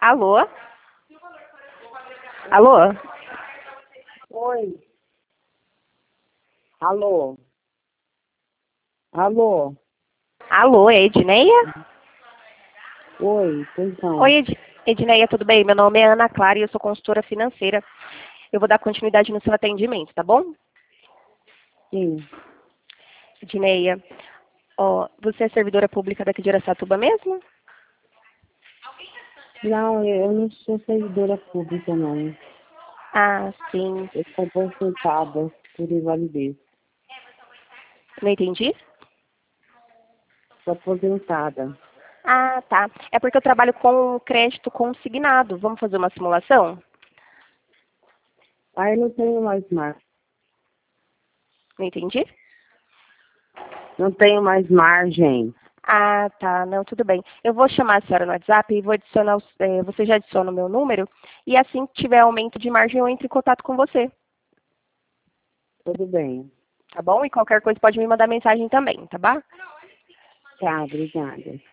Alô? Alô? Oi. Alô? Alô? Alô, é Edneia? Oi, pois não. Oi, Edneia, tudo bem? Meu nome é Ana Clara e eu sou consultora financeira. Eu vou dar continuidade no seu atendimento, tá bom? Sim. Edneia, ó, você é servidora pública daqui de Araçatuba mesmo? Não, eu não sou servidora pública, não. Ah, sim. Eu sou aposentada por invalidez. Não entendi? Sou aposentada. Ah, tá. É porque eu trabalho com crédito consignado. Vamos fazer uma simulação? Ah, eu não tenho mais margem. Não entendi? Não tenho mais margem. Ah, tá. Não, tudo bem. Eu vou chamar a senhora no WhatsApp e vou adicionar, você já adiciona o meu número e assim que tiver aumento de margem eu entro em contato com você, Tudo bem. tá bom? E qualquer coisa pode me mandar mensagem também, tá bom? Tá, obrigada.